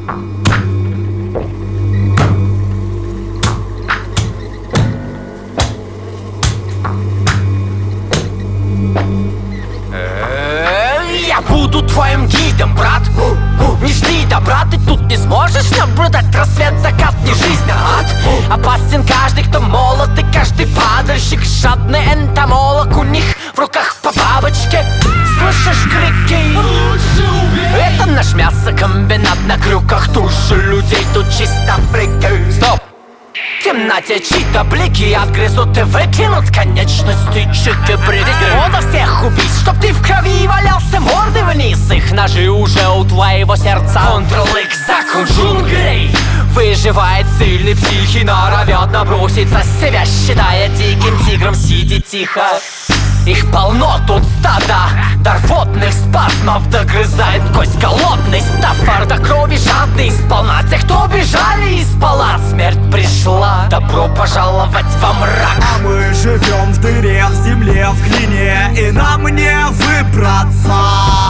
Я буду твоим гидом, брат. Не жди добра, ты тут не сможешь наблюдать рассвет, закат, не жизнь, а ад. Опасен каждый, кто молод, и каждый падальщик. Жадный энтомолог, у них в руках по бабочке. Слышишь крики? Это наш мясокомбинат на крюках. Туши людей тут чисто прыгают. Стоп! В темноте чьи-то блики отгрызут и выкинут конечности чики-брики. Мода всех убить, чтоб ты в крови валялся мордой вниз. Их ножи уже у твоего сердца. Контрол-X, закон джунглей. Выживает сильный психи, норовят наброситься с себя, считая диким тигром, сиди тихо. Их полно тут стада, дар водных спазмов догрызает кость голодный. Стафар до крови жадный, сполна тех, кто бежали из палат. Смерть пришла, добро пожаловать во мрак. А мы живем в дыре, в земле, в глине, и нам не выбраться.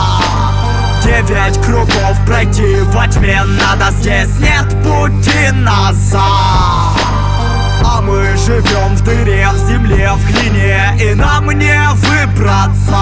9 кругов пройти во тьме надо, здесь нет пути назад. А мы живем в дыре, в земле, в глине, и нам не выбраться.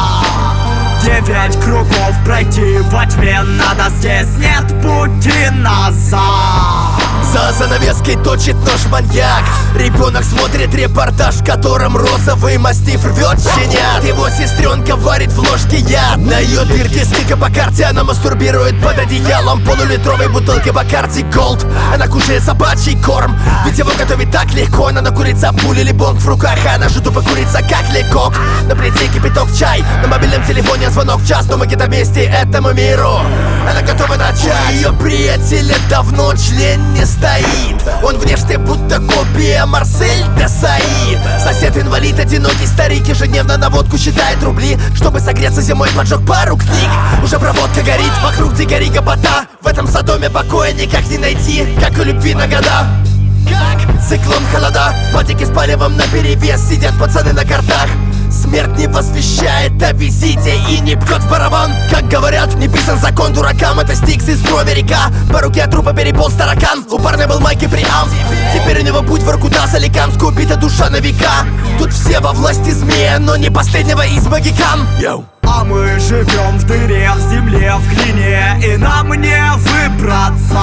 9 кругов пройти во тьме надо, здесь нет пути назад. За занавеской точит нож маньяк. Ребенок смотрит репортаж, в котором розовый мастиф рвет щенят. Его сестренка варит в ложке яд. На ее дырке стыка по карте, она мастурбирует под одеялом полулитровой бутылкой Бакарди Голд. Она кушает собачий корм, ведь его готовить так легко. Она накурится пуль или бонг в руках, а она же тупо курица как лекок. На плите кипяток чай, на мобильном телефоне звонок в час. Но мы где-то вместе этому миру, она готова начать. Ее приятеля давно член не стоит. Он внешне будто копия Марсель де Саид. Сосед инвалид, одинокий старик, ежедневно на водку считает рубли, чтобы согреться зимой, поджег пару книг. Уже проводка горит, вокруг дикари гопота. В этом Содоме покоя никак не найти, как и любви на года. Как циклон холода, в патике с палевом наперевес сидят пацаны на картах. Смерть не посвящает о визите и не бьет в барабан. Как говорят, не писан закон дуракам, это Стикс из крови река. По руке от трупа переполз таракан. У парня был майки преамп, теперь у него путь в Воркута, Соликамск, убита душа на века. Тут все во власти змея, но не последнего из магикан. А мы живем в дыре, в земле, в глине, и нам не выбраться.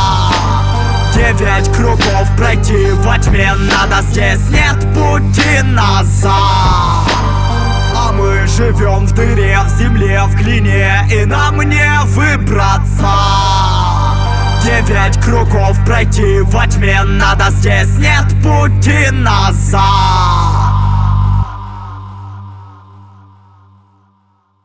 9 кругов пройти во тьме надо, здесь нет пути назад. А мы живем в дыре, в земле, в глине, и нам не выбраться. 9 кругов пройти во тьме надо, здесь нет пути назад.